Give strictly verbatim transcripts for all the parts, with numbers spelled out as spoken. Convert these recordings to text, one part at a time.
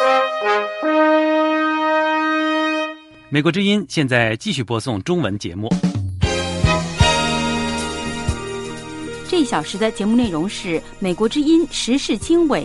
美国之音现在继续播送中文节目。 这一小时的节目内容是美国之音时事经纬。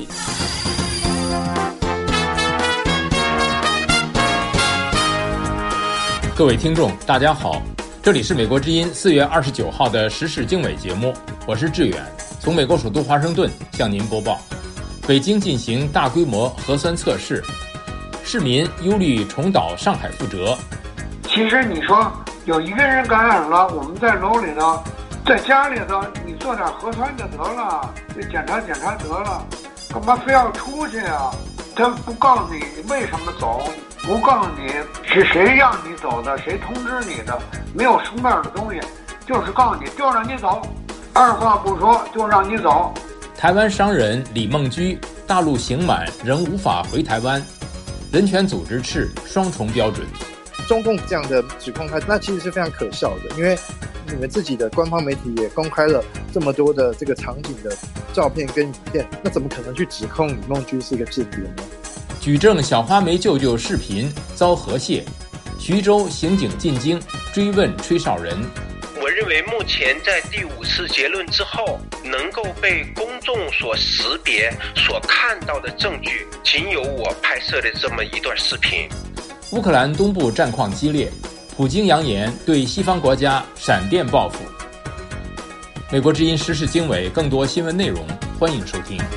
各位听众大家好，这里是美国之音四月二十九号的时事经纬节目，我是志远，从美国首都华盛顿向您播报。北京进行大规模核酸测试，市民忧虑重蹈上海覆辙。 其实你说有一个人感染了，我们在楼里头，在家里头，你做点核酸就得了，就检查检查得了，干嘛非要出去啊？他不告诉你你为什么走，不告诉你是谁让你走的，谁通知你的，没有书面的东西，就是告诉你就让你走，二话不说就让你走。 台湾商人李梦居大陆刑满仍无法回台湾，人权组织斥双重标准。 中共这样的指控他，那其实是非常可笑的，因为你们自己的官方媒体也公开了这么多的这个场景的照片跟影片，那怎么可能去指控李梦居是一个间谍呢？ 举证小花梅舅舅视频遭和谐，徐州刑警进京追问吹哨人。 我认为目前在第五次结论之后，能够被公众所识别、所看到的证据，仅有我拍摄的这么一段视频。 乌克兰东部战况激烈，普京扬言对西方国家闪电报复。美国之音时事经纬，更多新闻内容，欢迎收听。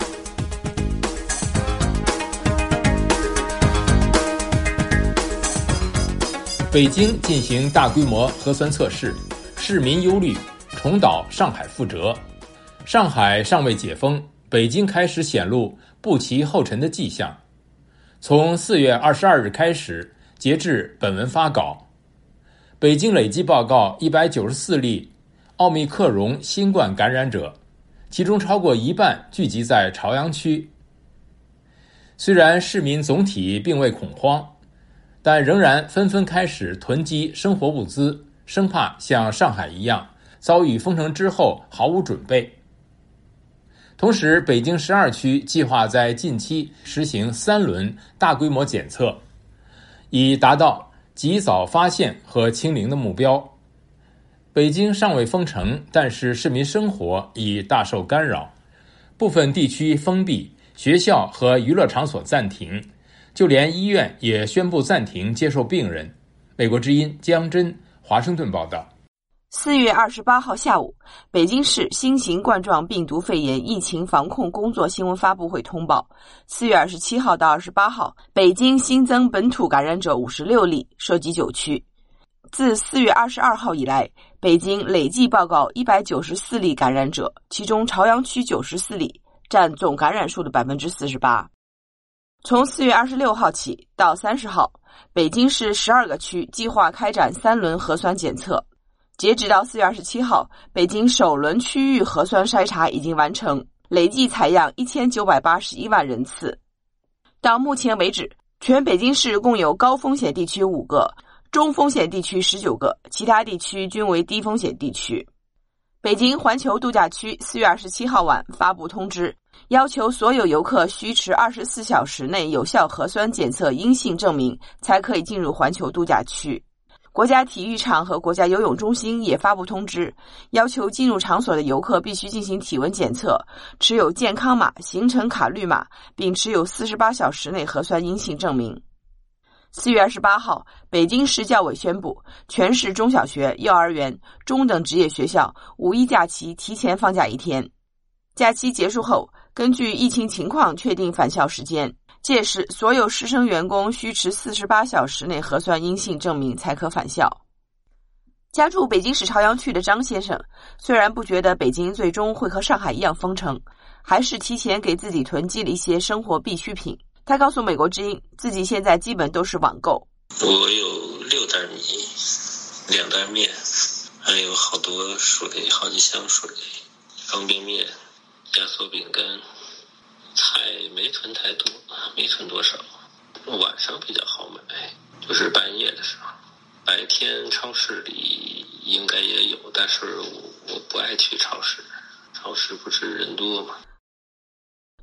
北京进行大规模核酸测试，市民忧虑重蹈上海覆辙。上海尚未解封，北京开始显露不其后尘的迹象。从四月二十二日开始，截至本文发稿，北京累计报告一百九十四例奥密克戎新冠感染者，其中超过一半聚集在朝阳区。虽然市民总体并未恐慌，但仍然纷纷开始囤积生活物资，生怕像上海一样遭遇封城之后毫无准备。同时，北京十二区计划在近期实行三轮大规模检测，以达到及早发现和清零的目标。北京尚未封城，但是市民生活已大受干扰，部分地区封闭，学校和娱乐场所暂停，就连医院也宣布暂停接受病人。美国之音江真华盛顿报道。 四月二十八号下午，北京市新型冠状病毒肺炎疫情防控工作新闻发布会通报，四月二十七号到二十八号，北京新增本土感染者五十六例，涉及九区。自四月二十二号以来，北京累计报告一百九十四例感染者，其中朝阳区九十四例，占总感染数的 百分之四十八。从四月二十六号起到三十号，北京市十二个区计划开展三轮核酸检测。截止到四月二十七号，北京首轮区域核酸筛查已经完成，累计采样一千九百八十一万人次。到目前为止，全北京市共有高风险地区五个，中风险地区十九个，其他地区均为低风险地区。北京环球度假区四月二十七号晚发布通知，要求所有游客需持二十四小时内有效核酸检测阴性证明，才可以进入环球度假区。国家体育场和国家游泳中心也发布通知，要求进入场所的游客必须进行体温检测，持有健康码、行程卡绿码，并持有四十八小时内核酸阴性证明。四月二十八号，北京市教委宣布，全市中小学、幼儿园、中等职业学校五一假期提前放假一天。假期结束后，根据疫情情况确定返校时间。届时，所有师生员工需持四十八小时内核酸阴性证明才可返校。家住北京市朝阳区的张先生，虽然不觉得北京最终会和上海一样封城，还是提前给自己囤积了一些生活必需品。他告诉美国之音，自己现在基本都是网购。 我有六袋米，两袋面，还有好多水，好几箱水，方便面、压缩饼干。菜没囤太多，没囤多少，晚上比较好买，就是半夜的时候。白天超市里应该也有，但是我我不爱去超市，超市不是人多吗？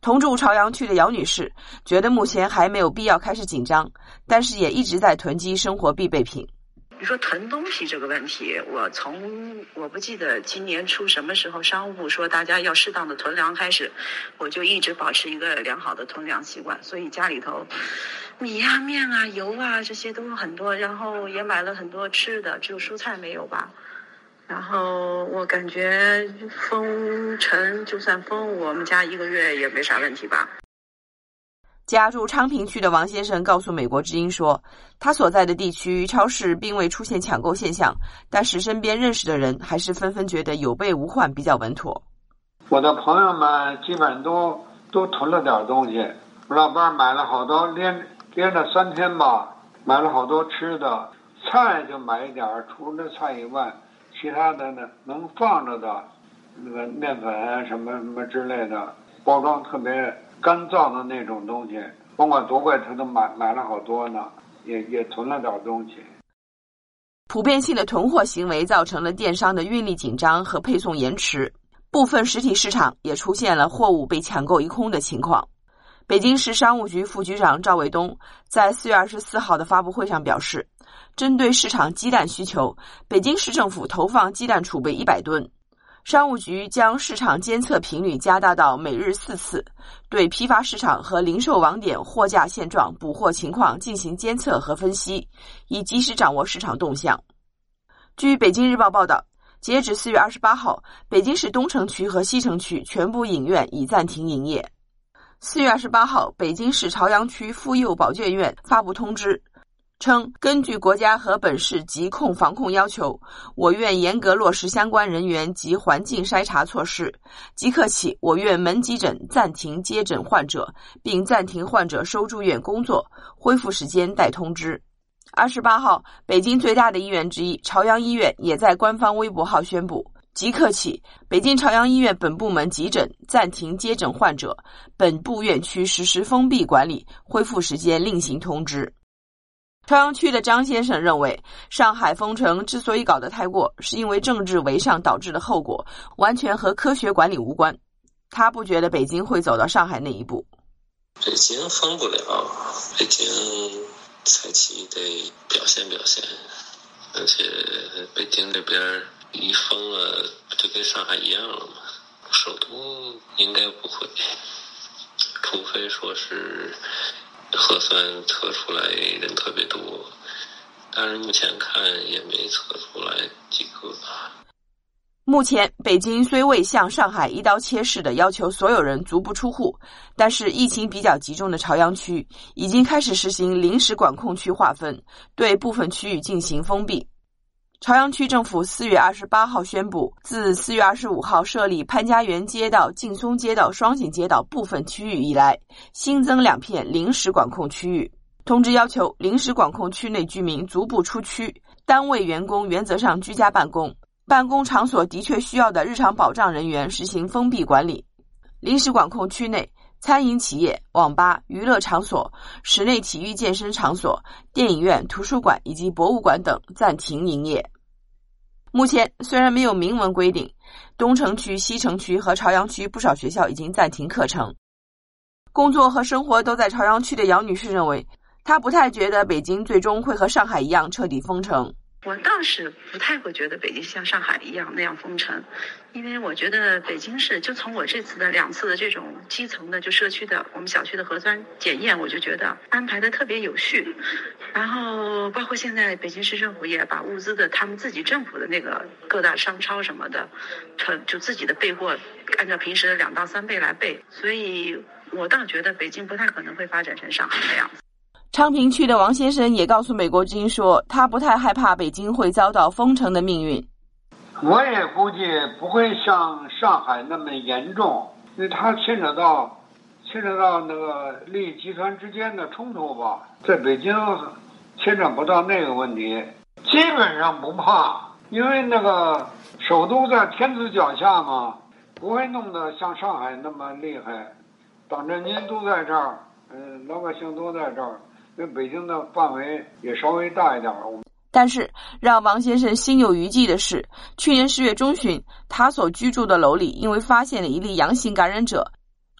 同住朝阳区的姚女士觉得目前还没有必要开始紧张，但是也一直在囤积生活必备品。 你说囤东西这个问题，我从我不记得今年初什么时候商务部说大家要适当的囤粮开始，我就一直保持一个良好的囤粮习惯，所以家里头米啊面啊油啊这些都很多，然后也买了很多吃的，只有蔬菜没有吧。然后我感觉封城就算封，我们家一个月也没啥问题吧。 家住昌平区的王先生告诉美国之音说，他所在的地区超市并未出现抢购现象，但是身边认识的人还是纷纷觉得有备无患比较稳妥。 我的朋友们基本上都都囤了点东西，我老伴买了好多，连连着三天吧，买了好多吃的，菜就买一点，除了菜以外，其他的呢能放着的那个面粉啊什么什么之类的，包装特别干燥的那种东西，甭管多贵他都买买了好多呢，也也囤了点东西。 普遍性的囤货行为造成了电商的运力紧张和配送延迟，部分实体市场也出现了货物被抢购一空的情况。北京市商务局副局长赵卫东在四月二十四号的发布会上表示，针对市场鸡蛋需求，北京市政府投放鸡蛋储备一百吨。商务局将市场监测频率加大到每日四次，对批发市场和零售网点货架现状、补货情况进行监测和分析，以及时掌握市场动向。据北京日报报道，截止四月二十八号，北京市东城区和西城区全部影院已暂停营业。四月二十八号，北京市朝阳区妇幼保健院发布通知，称根据国家和本市疾控防控要求，我院严格落实相关人员及环境筛查措施，即刻起我院门急诊暂停接诊患者，并暂停患者收住院工作，恢复时间待通知。二十八号，北京最大的医院之一朝阳医院也在官方微博号宣布，即刻起，北京朝阳医院本部门急诊暂停接诊患者，本部院区实施封闭管理，恢复时间另行通知。朝阳区的张先生认为，上海封城之所以搞得太过，是因为政治为上导致的后果，完全和科学管理无关。他不觉得北京会走到上海那一步。 北京封不了，北京采取得表现表现，而且北京这边一封了，就跟上海一样了嘛。首都应该不会，除非说是核酸测出来人特别多，但是目前看也没测出来几个。 目前北京虽未像上海一刀切式的要求所有人足不出户，但是疫情比较集中的朝阳区已经开始实行临时管控区划分，对部分区域进行封闭。朝阳区政府四月二十八号宣布，自四月二十五号设立潘家园街道、劲松街道、双井街道部分区域以来，新增两片临时管控区域。通知要求临时管控区内居民足不出区，单位员工原则上居家办公，办公场所的确需要的日常保障人员实行封闭管理。临时管控区内，餐饮企业、网吧、娱乐场所、室内体育健身场所、电影院、图书馆以及博物馆等暂停营业。目前虽然没有明文规定，东城区、西城区和朝阳区不少学校已经暂停课程。工作和生活都在朝阳区的姚女士认为，她不太觉得北京最终会和上海一样彻底封城。 我倒是不太会觉得北京像上海一样那样封城，因为我觉得北京市就从我这次的两次的这种基层的就社区的我们小区的核酸检验，我就觉得安排的特别有序。然后包括现在北京市政府也把物资的他们自己政府的那个各大商超什么的，就自己的备货按照平时的两到三倍来备，所以我倒觉得北京不太可能会发展成上海那样子。 昌平区的王先生也告诉美国之音说，他不太害怕北京会遭到封城的命运。 我也估计不会像上海那么严重，因为它牵扯到牵扯到那个利益集团之间的冲突吧。在北京牵扯不到那个问题，基本上不怕，因为那个首都在天子脚下嘛，不会弄得像上海那么厉害。党政军都在这儿，嗯，老百姓都在这儿。因为北京的范围也稍微大一点。 但是让王先生心有余悸的是，去年十月中旬，他所居住的楼里因为发现了一例阳性感染者，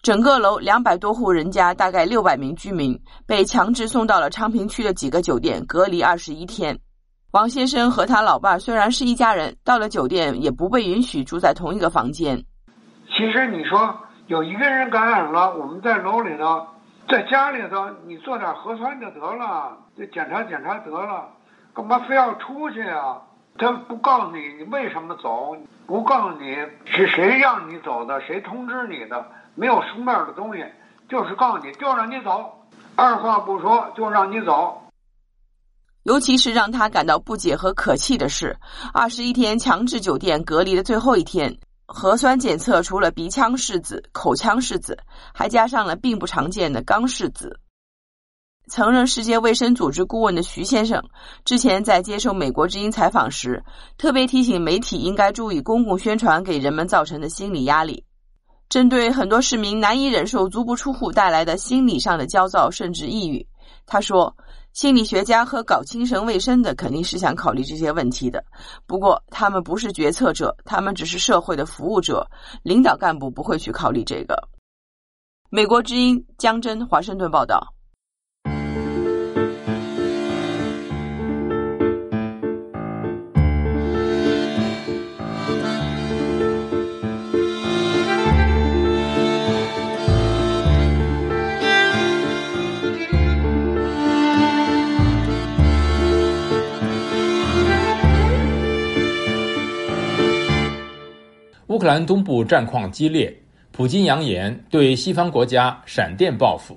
整个楼两百多户人家，大概六百名居民被强制送到了昌平区的几个酒店隔离二十一天。王先生和他老伴虽然是一家人，到了酒店也不被允许住在同一个房间。 其实你说有一个人感染了，我们在楼里头，在家里头你做点核酸就得了，就检查检查得了，干嘛非要出去啊？他不告诉你你为什么走，不告诉你是谁让你走的，谁通知你的，没有书面的东西，就是告诉你就让你走，二话不说就让你走。 尤其是让他感到不解和可气的是，二十一天强制酒店隔离的最后一天，核酸检测除了鼻腔拭子、口腔拭子，还加上了并不常见的肛拭子。曾任世界卫生组织顾问的徐先生之前在接受美国之音采访时，特别提醒媒体应该注意公共宣传给人们造成的心理压力。针对很多市民难以忍受足不出户带来的心理上的焦躁甚至抑郁，他说，心理学家和搞精神卫生的肯定是想考虑这些问题的，不过他们不是决策者，他们只是社会的服务者，领导干部不会去考虑这个。美国之音江真华盛顿报道。 乌克兰东部战况激烈，普京扬言对西方国家闪电报复。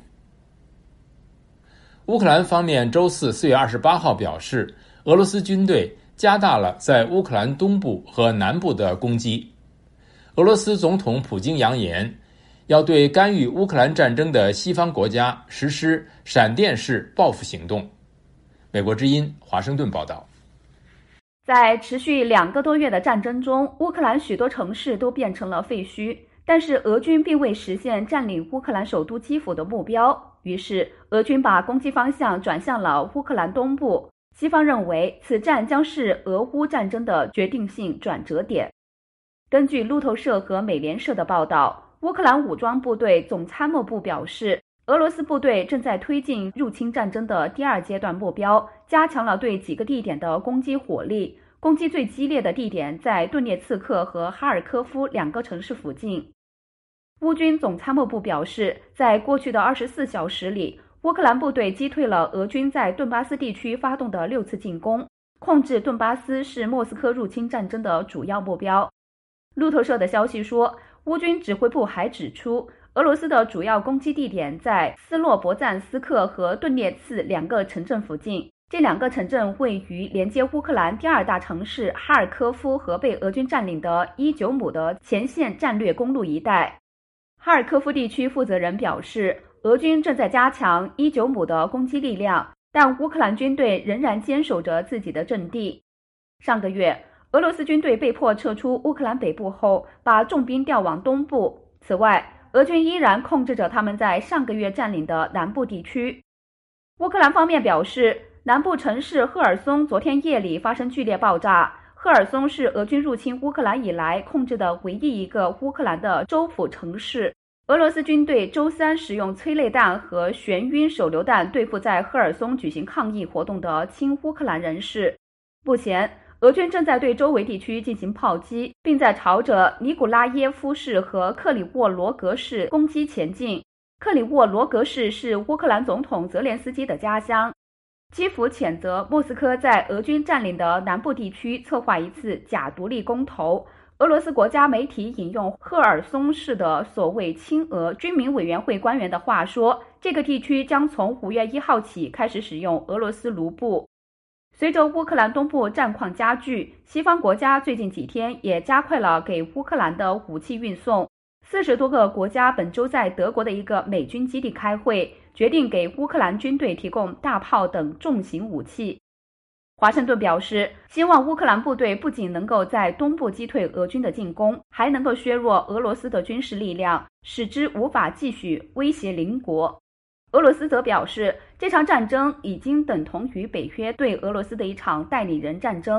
乌克兰方面周四四月二十八号表示，俄罗斯军队加大了在乌克兰东部和南部的攻击。俄罗斯总统普京扬言，要对干预乌克兰战争的西方国家实施闪电式报复行动。美国之音华盛顿报道。 在持续两个多月的战争中，乌克兰许多城市都变成了废墟，但是俄军并未实现占领乌克兰首都基辅的目标，于是俄军把攻击方向转向了乌克兰东部。西方认为此战将是俄乌战争的决定性转折点。根据路透社和美联社的报道，乌克兰武装部队总参谋部表示，俄罗斯部队正在推进入侵战争的第二阶段目标，加强了对几个地点的攻击火力。攻击最激烈的地点在顿涅茨克和哈尔科夫两个城市附近。乌军总参谋部表示，在过去的二十四小时里，乌克兰部队击退了俄军在顿巴斯地区发动的六次进攻。控制顿巴斯是莫斯科入侵战争的主要目标。路透社的消息说，乌军指挥部还指出，俄罗斯的主要攻击地点在斯洛伯赞斯克和顿涅茨两个城镇附近。这两个城镇位于连接乌克兰第二大城市哈尔科夫和被俄军占领的伊久姆的前线战略公路一带。哈尔科夫地区负责人表示，俄军正在加强伊久姆的攻击力量，但乌克兰军队仍然坚守着自己的阵地。上个月，俄罗斯军队被迫撤出乌克兰北部后，把重兵调往东部。此外，俄军依然控制着他们在上个月占领的南部地区。乌克兰方面表示，南部城市赫尔松昨天夜里发生剧烈爆炸。赫尔松是俄军入侵乌克兰以来控制的唯一一个乌克兰的州府城市。俄罗斯军队周三使用催泪弹和眩晕手榴弹对付在赫尔松举行抗议活动的亲乌克兰人士。目前，俄军正在对周围地区进行炮击，并在朝着尼古拉耶夫市和克里沃罗格市攻击前进。克里沃罗格市是乌克兰总统泽连斯基的家乡。基辅谴责莫斯科在俄军占领的南部地区策划一次假独立公投。俄罗斯国家媒体引用赫尔松市的所谓亲俄军民委员会官员的话说，这个地区将从五月一号起开始使用俄罗斯卢布。随着乌克兰东部战况加剧，西方国家最近几天也加快了给乌克兰的武器运送。四十多个国家本周在德国的一个美军基地开会，决定给乌克兰军队提供大炮等重型武器。华盛顿表示，希望乌克兰部队不仅能够在东部击退俄军的进攻，还能够削弱俄罗斯的军事力量，使之无法继续威胁邻国。俄罗斯则表示，这场战争已经等同于北约对俄罗斯的一场代理人战争。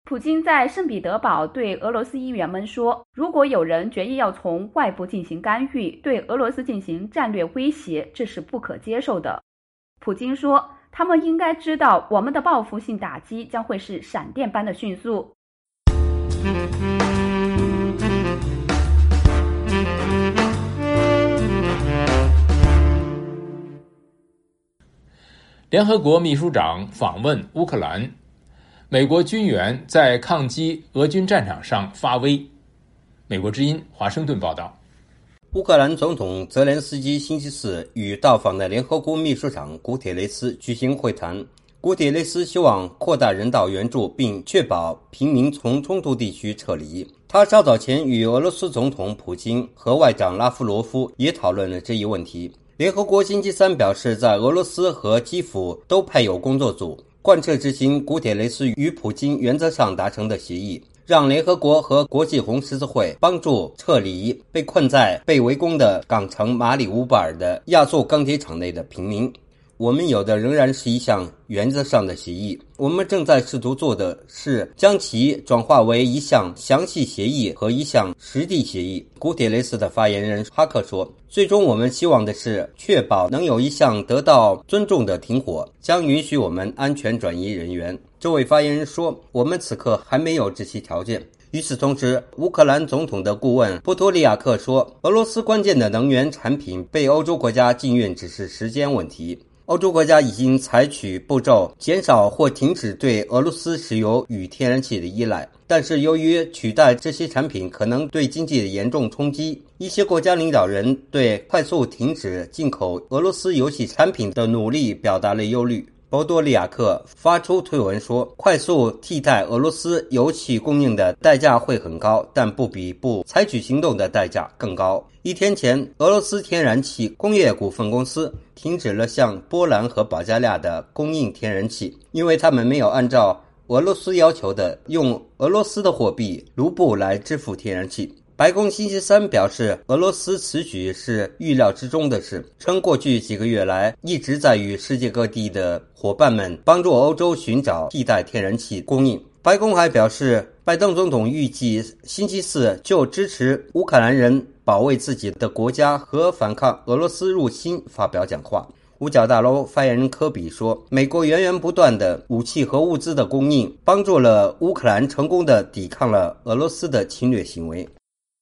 普京在圣彼得堡对俄罗斯议员们说，如果有人决意要从外部进行干预，对俄罗斯进行战略威胁，这是不可接受的。普京说，他们应该知道我们的报复性打击将会是闪电般的迅速。 联合国秘书长访问乌克兰，美国军援在抗击俄军战场上发威。美国之音华盛顿报道。 乌克兰总统泽连斯基星期四与到访的联合国秘书长古铁雷斯举行会谈。古铁雷斯希望扩大人道援助，并确保平民从冲突地区撤离。他稍早前与俄罗斯总统普京和外长拉夫罗夫也讨论了这一问题。联合国星期三表示，在俄罗斯和基辅都派有工作组，贯彻执行古铁雷斯与普京原则上达成的协议，让联合国和国际红十字会帮助撤离被困在被围攻的港城马里乌波尔的亚速钢铁厂内的平民。我们有的仍然是一项原则上的协议，我们正在试图做的是将其转化为一项详细协议和一项实地协议。古铁雷斯的发言人哈克说，最终我们希望的是确保能有一项得到尊重的停火，将允许我们安全转移人员。这位发言人说，我们此刻还没有这些条件。与此同时，乌克兰总统的顾问波多利亚克说，俄罗斯关键的能源产品被欧洲国家禁运只是时间问题。欧洲国家已经采取步骤减少或停止对俄罗斯石油与天然气的依赖，但是由于取代这些产品可能对经济的严重冲击，一些国家领导人对快速停止进口俄罗斯油气产品的努力表达了忧虑。波多利亚克发出推文说，快速替代俄罗斯油气供应的代价会很高，但不比不采取行动的代价更高。一天前，俄罗斯天然气工业股份公司停止了向波兰和保加利亚的供应天然气，因为他们没有按照俄罗斯要求的用俄罗斯的货币卢布来支付天然气。白宫星期三表示，俄罗斯此举是预料之中的事，称过去几个月来一直在与世界各地的伙伴们帮助欧洲寻找替代天然气供应。白宫还表示，拜登总统预计星期四就支持乌克兰人保卫自己的国家和反抗俄罗斯入侵发表讲话。五角大楼发言人科比说，美国源源不断的武器和物资的供应帮助了乌克兰成功地抵抗了俄罗斯的侵略行为。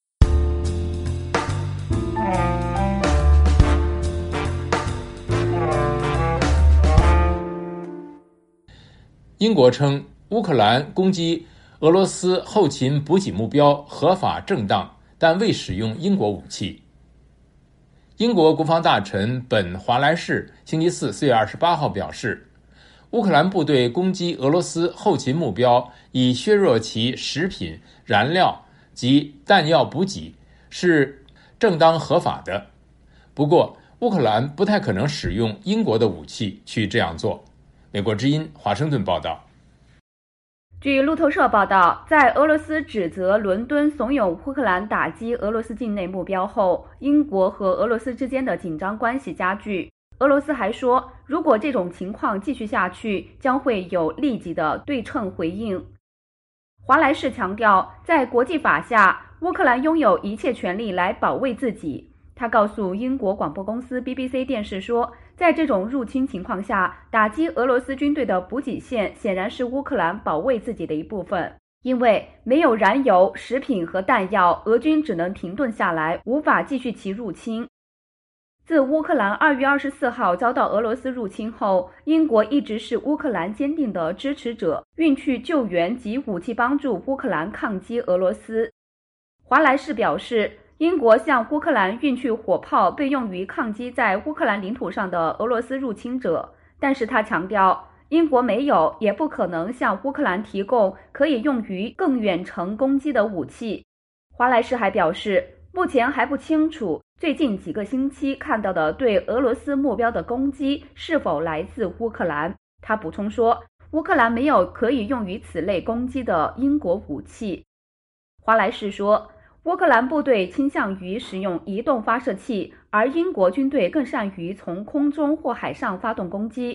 英国称，乌克兰攻击俄罗斯后勤补给目标合法正当，但未使用英国武器。英国国防大臣本·华莱士星期四四月二十八号表示，乌克兰部队攻击俄罗斯后勤目标，以削弱其食品、燃料及弹药补给，是正当合法的。不过，乌克兰不太可能使用英国的武器去这样做。美国之音华盛顿报道。 据路透社报道，在俄罗斯指责伦敦怂恿乌克兰打击俄罗斯境内目标后，英国和俄罗斯之间的紧张关系加剧。俄罗斯还说，如果这种情况继续下去，将会有立即的对称回应。华莱士强调，在国际法下，乌克兰拥有一切权利来保卫自己。他告诉英国广播公司 B B C 电视说，在这种入侵情况下，打击俄罗斯军队的补给线显然是乌克兰保卫自己的一部分。因为没有燃油、食品和弹药，俄军只能停顿下来，无法继续其入侵。自乌克兰二月二十四号遭到俄罗斯入侵后，英国一直是乌克兰坚定的支持者，运去救援及武器帮助乌克兰抗击俄罗斯。华莱士表示，英国向乌克兰运去火炮被用于抗击在乌克兰领土上的俄罗斯入侵者，但是他强调，英国没有也不可能向乌克兰提供可以用于更远程攻击的武器。华莱士还表示，目前还不清楚最近几个星期看到的对俄罗斯目标的攻击是否来自乌克兰。他补充说，乌克兰没有可以用于此类攻击的英国武器。华莱士说，乌克兰部队倾向于使用移动发射器，而英国军队更善于从空中或海上发动攻击。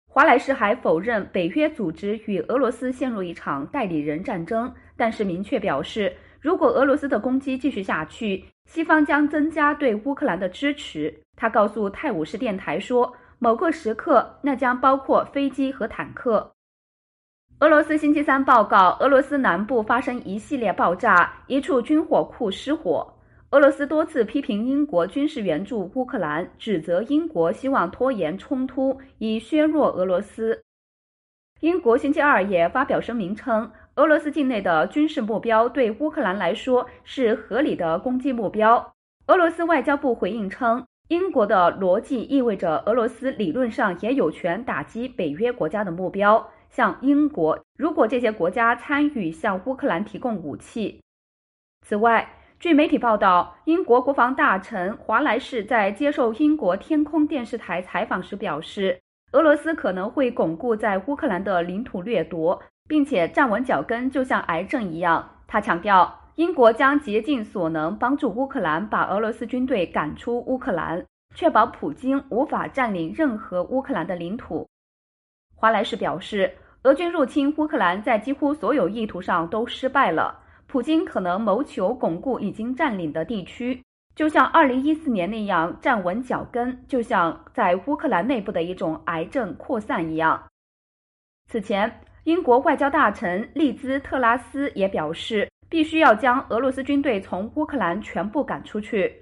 华莱士还否认北约组织与俄罗斯陷入一场代理人战争，但是明确表示，如果俄罗斯的攻击继续下去，西方将增加对乌克兰的支持。他告诉泰晤士电台说，某个时刻那将包括飞机和坦克。俄罗斯星期三报告，俄罗斯南部发生一系列爆炸，一处军火库失火。俄罗斯多次批评英国军事援助乌克兰，指责英国希望拖延冲突，以削弱俄罗斯。英国星期二也发表声明称，俄罗斯境内的军事目标对乌克兰来说是合理的攻击目标。俄罗斯外交部回应称，英国的逻辑意味着俄罗斯理论上也有权打击北约国家的目标，像英国，如果这些国家参与向乌克兰提供武器。此外，据媒体报道，英国国防大臣华莱士在接受英国天空电视台采访时表示，俄罗斯可能会巩固在乌克兰的领土掠夺，并且站稳脚跟，就像癌症一样。他强调，英国将竭尽所能帮助乌克兰把俄罗斯军队赶出乌克兰，确保普京无法占领任何乌克兰的领土。华莱士表示，俄军入侵乌克兰在几乎所有意图上都失败了，普京可能谋求巩固已经占领的地区，就像二零一四年那样站稳脚跟，就像在乌克兰内部的一种癌症扩散一样。此前，英国外交大臣利兹特拉斯也表示，必须要将俄罗斯军队从乌克兰全部赶出去。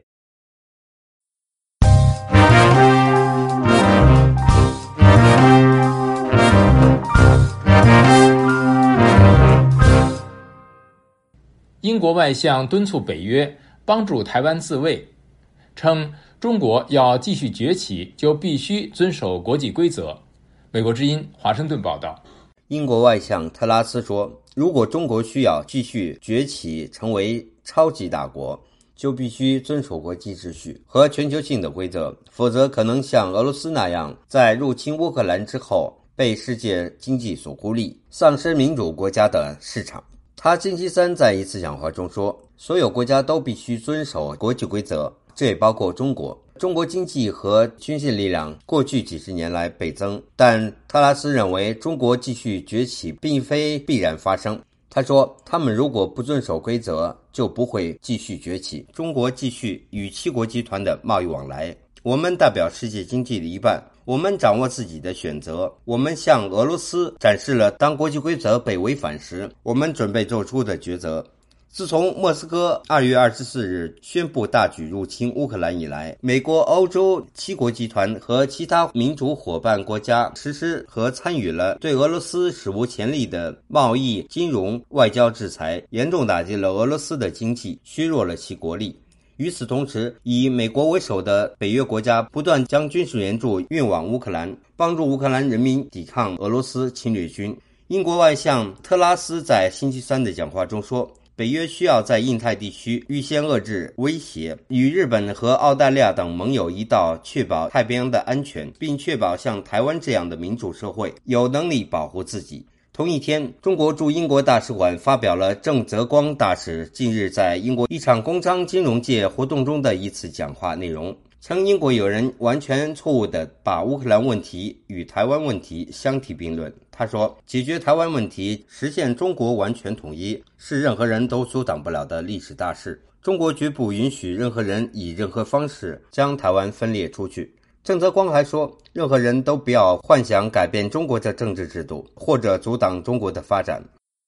英国外相敦促北约帮助台湾自卫，称中国要继续崛起，就必须遵守国际规则。美国之音华盛顿报道， 英国外相特拉斯说，如果中国需要继续崛起成为超级大国，就必须遵守国际秩序和全球性的规则，否则可能像俄罗斯那样，在入侵乌克兰之后被世界经济所孤立，丧失民主国家的市场。他星期三在一次讲话中说，所有国家都必须遵守国际规则，这也包括中国。中国经济和军事力量过去几十年来倍增，但特拉斯认为中国继续崛起并非必然发生。他说，他们如果不遵守规则，就不会继续崛起。中国继续与七国集团的贸易往来，我们代表世界经济的一半，我们掌握自己的选择。我们向俄罗斯展示了当国际规则被违反时，我们准备做出的抉择。自从莫斯科二月二十四日宣布大举入侵乌克兰以来，美国、欧洲七国集团和其他民主伙伴国家实施和参与了对俄罗斯史无前例的贸易、金融、外交制裁，严重打击了俄罗斯的经济，削弱了其国力。与此同时，以美国为首的北约国家不断将军事援助运往乌克兰，帮助乌克兰人民抵抗俄罗斯侵略军。英国外相特拉斯在星期三的讲话中说，北约需要在印太地区预先遏制威胁，与日本和澳大利亚等盟友一道确保太平洋的安全，并确保像台湾这样的民主社会有能力保护自己。同一天，中国驻英国大使馆发表了郑泽光大使近日在英国一场工商金融界活动中的一次讲话内容，称英国有人完全错误地把乌克兰问题与台湾问题相提并论。他说，解决台湾问题，实现中国完全统一，是任何人都阻挡不了的历史大事。中国绝不允许任何人以任何方式将台湾分裂出去。郑泽光还说，任何人都不要幻想改变中国的政治制度，或者阻挡中国的发展。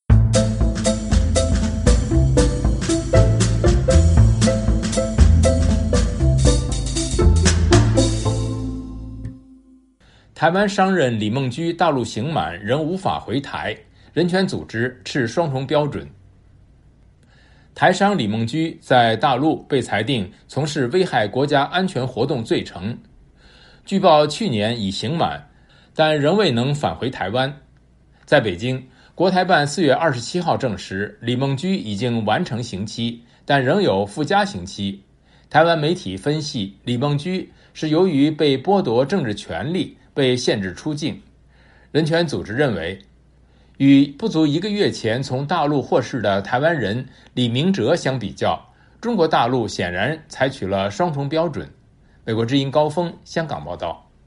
台湾商人李孟居大陆刑满仍无法回台，人权组织斥双重标准。台商李孟居在大陆被裁定从事危害国家安全活动罪成，据报去年已刑满，但仍未能返回台湾。在北京，国台办四月二十七号证实，李孟居已经完成刑期，但仍有附加刑期。台湾媒体分析，李孟居是由于被剥夺政治权利，被限制出境。人权组织认为，与不足一个月前从大陆获释的台湾人李明哲相比较，中国大陆显然采取了双重标准。美国之音高峰香港报道。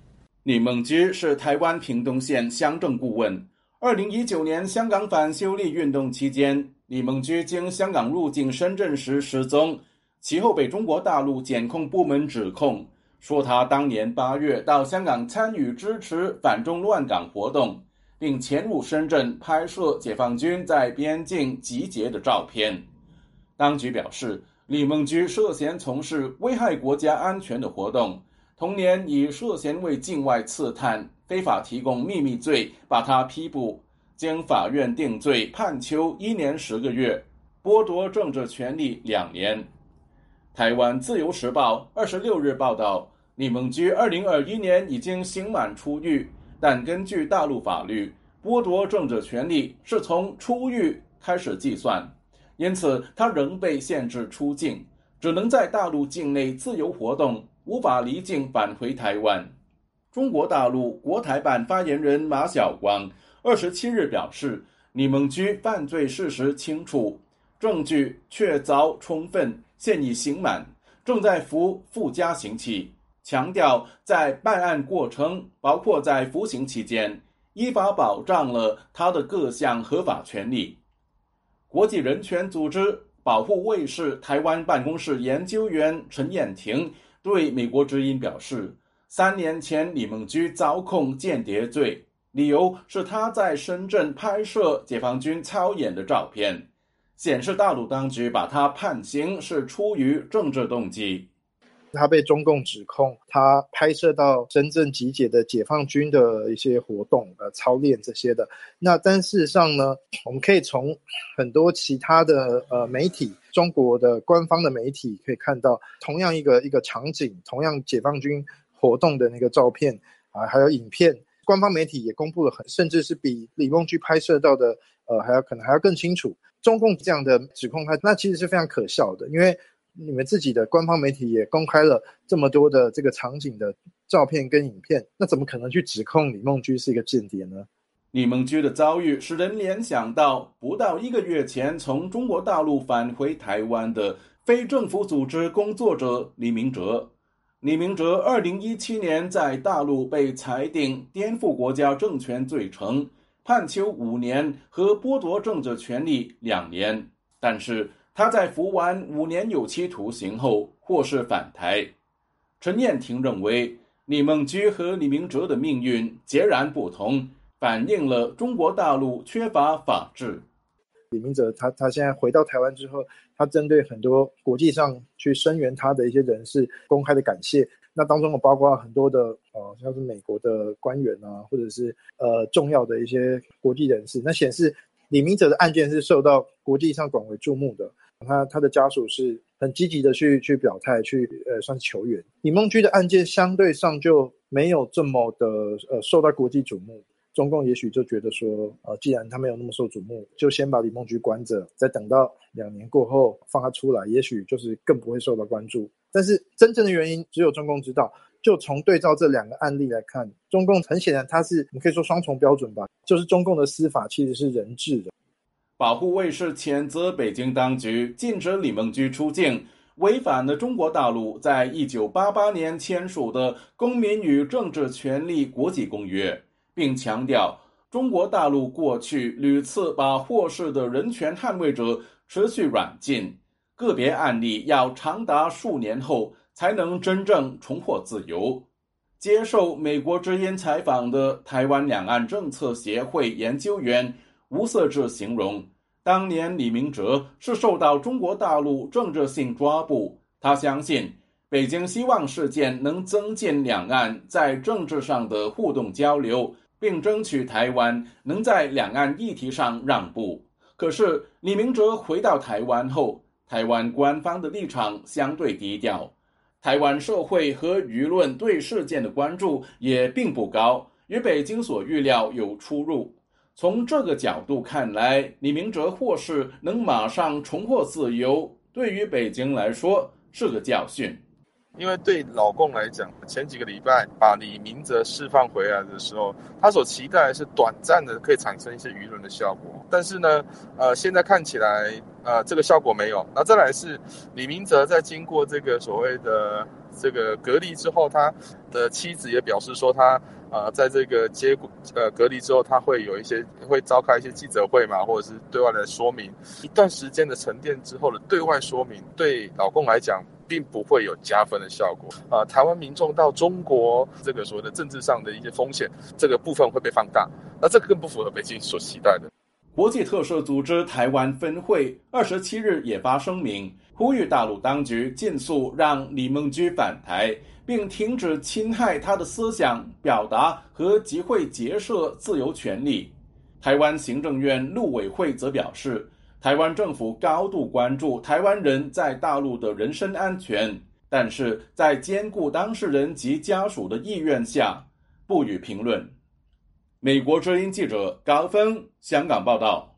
李孟居是台湾屏东县乡政顾问。二零一九年香港反修例运动期间，李孟居经香港入境深圳时失踪，其后被中国大陆检控部门指控，说他当年八月到香港参与支持反中乱港活动，并潜入深圳拍摄解放军在边境集结的照片。当局表示，李孟居涉嫌从事危害国家安全的活动，同年以涉嫌为境外刺探、非法提供秘密罪把他批捕，经法院定罪，判囚一年十个月，剥夺政治权利两年。台湾自由时报二十六日报道，李孟居二零二一年已经刑满出狱，但根据大陆法律，剥夺政治权利是从出狱开始计算，因此他仍被限制出境，只能在大陆境内自由活动，无法离境返回台湾。中国大陆国台办发言人马晓光二十七日表示，李孟居犯罪事实清楚，证据确凿充分，现已刑满，正在服附加刑期，强调在办案过程，包括在服刑期间，依法保障了他的各项合法权利。国际人权组织保护卫士台湾办公室研究员陈燕婷对美国之音表示，三年前李孟居遭控间谍罪，理由是他在深圳拍摄解放军操演的照片，显示大陆当局把他判刑是出于政治动机。 他被中共指控他拍摄到深圳集结的解放军的一些活动、呃操练这些的。那但事实上呢，我们可以从很多其他的呃媒体，中国的官方的媒体可以看到，同样一个一个场景，同样解放军活动的那个照片啊，还有影片，官方媒体也公布了很，甚至是比李孟居拍摄到的呃还要可能还要更清楚。中共这样的指控他，那其实是非常可笑的，因为你们自己的官方媒体也公开了这么多的这个场景的照片跟影片，那怎么可能去指控李孟居是一个间谍呢？ 李孟居的遭遇使人联想到不到一个月前从中国大陆返回台湾的非政府组织工作者李明哲。李明哲二零一七年在大陆被裁定颠覆国家政权罪成，判囚五年和剥夺政治权利两年，但是他在服完五年有期徒刑后获释返台。陈燕婷认为，李孟居和李明哲的命运截然不同，反映了中国大陆缺乏法治。 李明哲他他现在回到台湾之后，他针对很多国际上去声援他的一些人士公开的感谢，那当中有包括很多的呃像是美国的官员啊，或者是呃重要的一些国际人士，那显示李明哲的案件是受到国际上广为注目的。他他的家属是很积极的去去表态，去呃算是求援。李孟居的案件相对上就没有这么的呃受到国际瞩目，中共也许就觉得说，呃，既然他没有那么受瞩目，就先把李孟居关着，再等到两年过后放他出来，也许就是更不会受到关注。但是真正的原因只有中共知道。就从对照这两个案例来看，中共很显然它是你可以说双重标准吧，就是中共的司法其实是人治的。 保护卫士谴责北京当局禁止李孟居出境，违反了中国大陆在一九八八年签署的《公民与政治权利国际公约》，并强调中国大陆过去屡次把获释的人权捍卫者持续软禁，个别案例要长达数年后才能真正重获自由。接受美国之音采访的台湾两岸政策协会研究员吴色志形容，当年李明哲是受到中国大陆政治性抓捕，他相信北京希望事件能增进两岸在政治上的互动交流，并争取台湾能在两岸议题上让步。可是李明哲回到台湾后，台湾官方的立场相对低调，台湾社会和舆论对事件的关注也并不高，与北京所预料有出入。从这个角度看来，李明哲获释能马上重获自由，对于北京来说是个教训。 因为对老共来讲，前几个礼拜把李明哲释放回来的时候，他所期待的是短暂的可以产生一些舆论的效果，但是呢，呃，现在看起来，呃，这个效果没有。那再来是李明哲在经过这个所谓的这个隔离之后，他的妻子也表示说他，他呃在这个接呃隔离之后，他会有一些会召开一些记者会嘛，或者是对外的说明。一段时间的沉淀之后的对外说明，对老共来讲并不会有加分的效果。呃，台湾民众到中国这个所谓的政治上的一些风险，这个部分会被放大，那这个更不符合北京所期待的。 国际特赦组织台湾分会二十七日也发声明，呼吁大陆当局尽速让李孟居返台，并停止侵害他的思想、表达和集会结社自由权利。台湾行政院陆委会则表示，台湾政府高度关注台湾人在大陆的人身安全，但是在兼顾当事人及家属的意愿下，不予评论。美国之音记者高峰香港报道。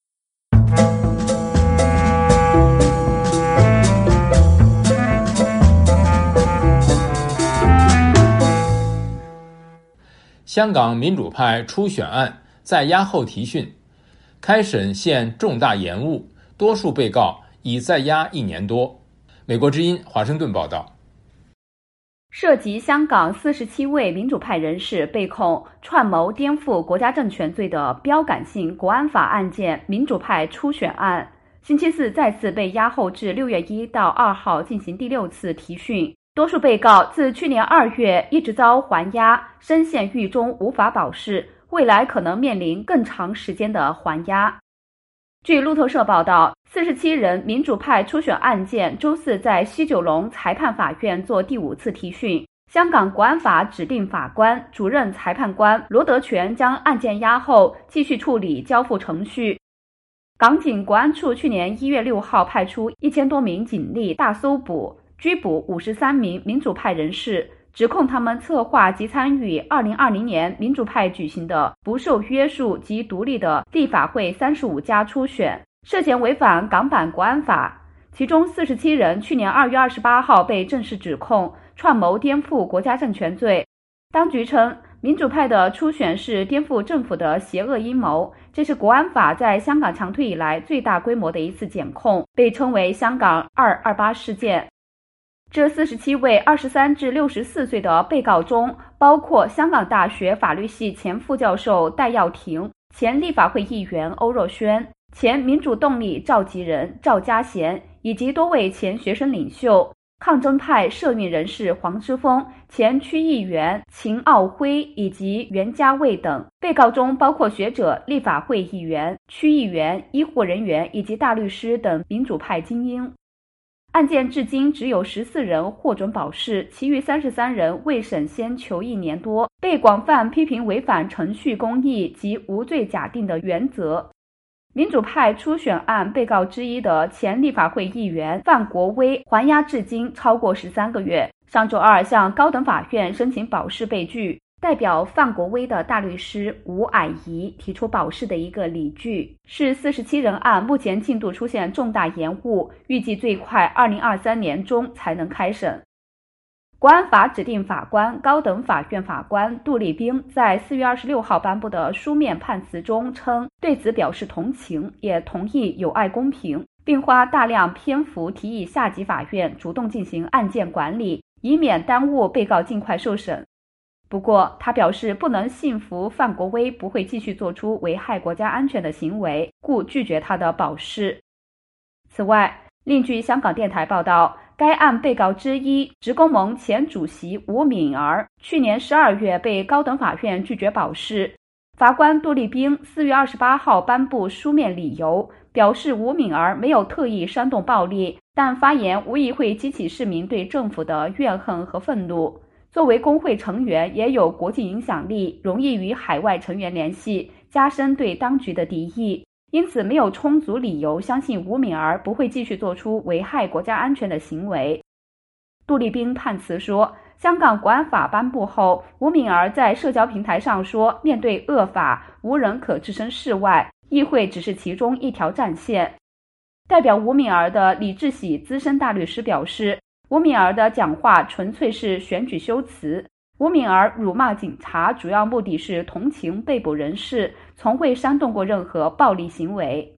香港民主派初选案在押后提讯，开审现重大延误，多数被告已在押一年多。美国之音华盛顿报道。 涉及香港四十七位民主派人士被控串谋颠覆国家政权罪的标杆性国安法案件民主派初选案，星期四再次被押后至六月一到二号进行第六次提讯。多数被告自去年二月一直遭还押，深陷狱中无法保释，未来可能面临更长时间的还押。据路透社报道，四十七人民主派初选案件周四在西九龙裁判法院做第五次提讯。香港国安法指定法官、主任裁判官罗德全将案件押后，继续处理交付程序。港警国安处去年一月六号派出一千多名警力大搜捕，拘捕五十三名民主派人士，指控他们策划及参与二零二零年民主派举行的不受约束及独立的立法会三十五家初选，涉嫌违反港版国安法。其中四十七人去年二月二十八号被正式指控串谋颠覆国家政权罪。当局称，民主派的初选是颠覆政府的邪恶阴谋，这是国安法在香港强推以来最大规模的一次检控，被称为香港二二八事件。这四十七位二十三至六十四岁的被告中，包括香港大学法律系前副教授戴耀廷、前立法会议员欧若轩、前民主动力召集人赵家贤，以及多位前学生领袖、抗争派社运人士黄之锋、前区议员秦傲辉以及袁家卫等。被告中包括学者、立法会议员、区议员、医护人员以及大律师等民主派精英。案件至今只有十四人获准保释，其余三十三人未审先囚一年多，被广泛批评违反程序公义及无罪假定的原则。民主派初选案被告之一的前立法会议员范国威还押至今超过十三个月，上周二向高等法院申请保释被拒。代表范国威的大律师吴霭仪提出保释的一个理据是四十七人案目前进度出现重大延误，预计最快二零二三年中才能开审。国安法指定法官高等法院法官杜立冰在四月二十六号颁布的书面判词中称，对此表示同情，也同意友爱公平，并花大量篇幅提议下级法院主动进行案件管理，以免耽误被告尽快受审。不过他表示不能信服范国威不会继续做出危害国家安全的行为，故拒绝他的保释。此外，另据香港电台报道，该案被告之一职工盟前主席吴敏儿去年十二月被高等法院拒绝保释。法官杜立冰四月二十八号颁布书面理由，表示吴敏儿没有特意煽动暴力，但发言无疑会激起市民对政府的怨恨和愤怒。作为工会成员，也有国际影响力，容易与海外成员联系，加深对当局的敌意，因此没有充足理由相信吴敏儿不会继续做出危害国家安全的行为。杜立冰判词说，香港国安法颁布后，吴敏儿在社交平台上说，面对恶法，无人可置身事外，议会只是其中一条战线。代表吴敏儿的李志喜资深大律师表示，吴敏儿的讲话纯粹是选举修辞，吴敏儿辱骂警察主要目的是同情被捕人士，从未煽动过任何暴力行为。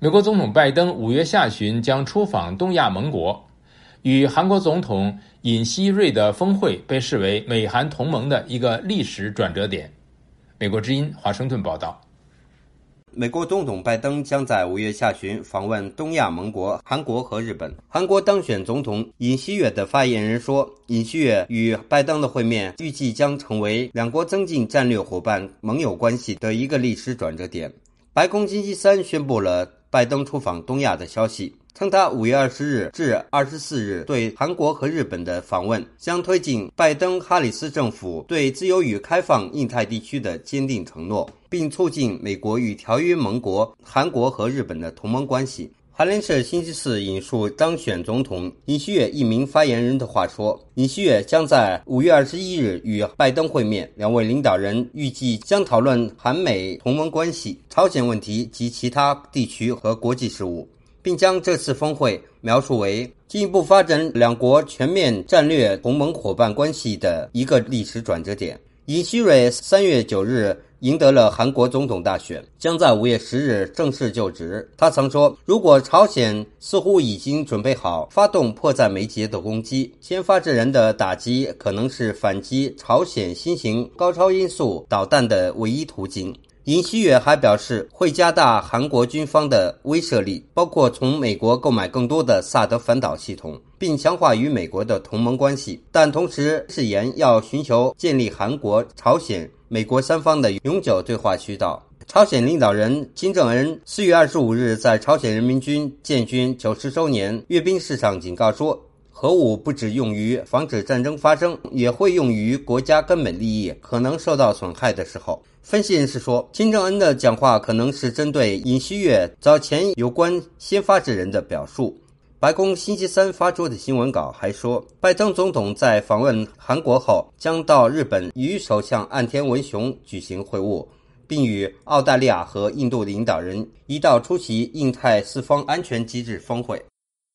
美国总统拜登五月下旬将出访东亚盟国，与韩国总统尹锡悦的峰会被视为美韩同盟的一个历史转折点。美国之音华盛顿报道。 美国总统拜登将在五月下旬访问东亚盟国韩国和日本。韩国当选总统尹锡悦的发言人说，尹锡悦与拜登的会面预计将成为两国增进战略伙伴盟友关系的一个历史转折点。白宫星期三宣布了拜登出访东亚的消息，称他五月二十日至二十四日对韩国和日本的访问将推进拜登哈里斯政府对自由与开放印太地区的坚定承诺，并促进美国与条约盟国韩国和日本的同盟关系。韩联社星期四引述当选总统尹锡悦一名发言人的话说，尹锡悦将在五月二十一日与拜登会面，两位领导人预计将讨论韩美同盟关系、朝鲜问题及其他地区和国际事务，并将这次峰会描述为进一步发展两国全面战略同盟伙伴关系的一个历史转折点。尹锡悦三月九日赢得了韩国总统大选，将在五月十日正式就职。他曾说，如果朝鲜似乎已经准备好发动迫在眉睫的攻击，先发制人的打击可能是反击朝鲜新型高超音速导弹的唯一途径。尹锡悦还表示，会加大韩国军方的威慑力，包括从美国购买更多的萨德反导系统，并强化与美国的同盟关系，但同时誓言要寻求建立韩国、朝鲜、美国三方的永久对话渠道。朝鲜领导人金正恩四月二十五日在朝鲜人民军建军九十周年阅兵式上警告说，核武不只用于防止战争发生，也会用于国家根本利益可能受到损害的时候。分析人士说，金正恩的讲话可能是针对尹锡悦早前有关先发制人的表述。白宫星期三发出的新闻稿还说，拜登总统在访问韩国后将到日本与首相岸田文雄举行会晤，并与澳大利亚和印度领导人一道出席印太四方安全机制峰会。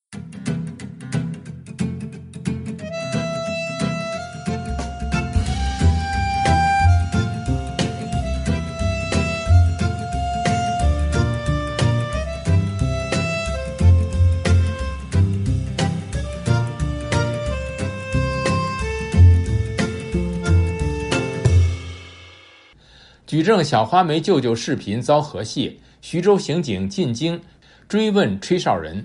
举证小花梅舅舅视频遭和谐，徐州刑警进京追问吹哨人。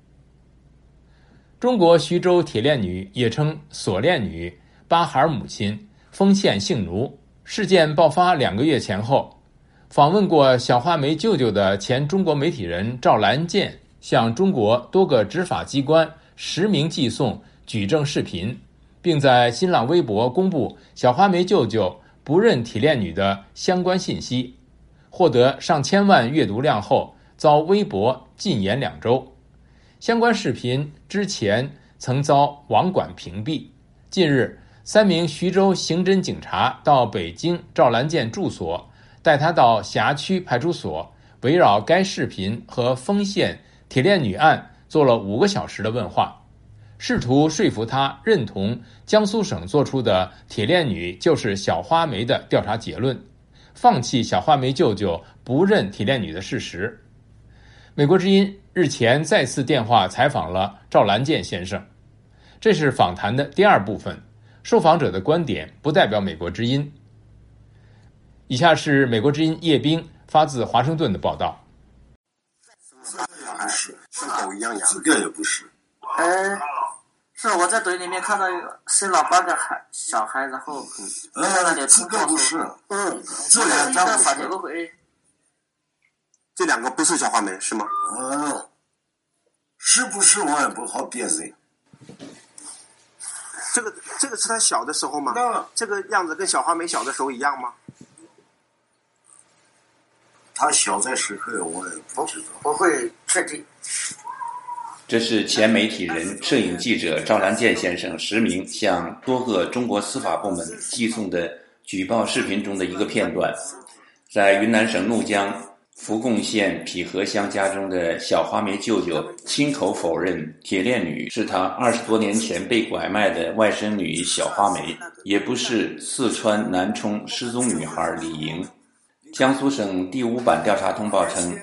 中国徐州铁链女，也称锁链女，巴孩母亲，丰县姓奴。事件爆发两个月前后，访问过小花梅舅舅的前中国媒体人赵兰健向中国多个执法机关实名寄送举证视频，并在新浪微博公布小花梅舅舅不认铁链女的相关信息，获得上千万阅读量后，遭微博禁言两周。相关视频之前曾遭网管屏蔽。近日，三名徐州刑侦警察到北京赵兰健住所，带他到辖区派出所，围绕该视频和丰县铁链女案做了五个小时的问话，试图说服他认同江苏省做出的铁链女就是小花梅的调查结论，放弃小花梅舅舅不认铁链女的事实。美国之音日前再次电话采访了赵兰健先生，这是访谈的第二部分，受访者的观点不代表美国之音。以下是美国之音叶冰发自华盛顿的报道。 不是，跟狗一样养，这个也不是。 呃，是我在队里面看到生了八个孩小孩，然后呃，这个不是，嗯，这两个法结会， 这两个不是小花梅是吗？ 嗯，是不是我也不好辨认。 这个这个是他小的时候吗？这个样子跟小花梅小的时候一样吗？ 他小在时候我也不知道， 不会确定。 这是前媒体人、摄影记者赵兰健先生实名向多个中国司法部门寄送的举报视频中的一个片段。在云南省怒江福贡县匹河乡家中的小花梅舅舅亲口否认铁链女是他二十多年前被拐卖的外甥女小花梅，也不是四川南充失踪女孩李莹。江苏省第五版调查通报称，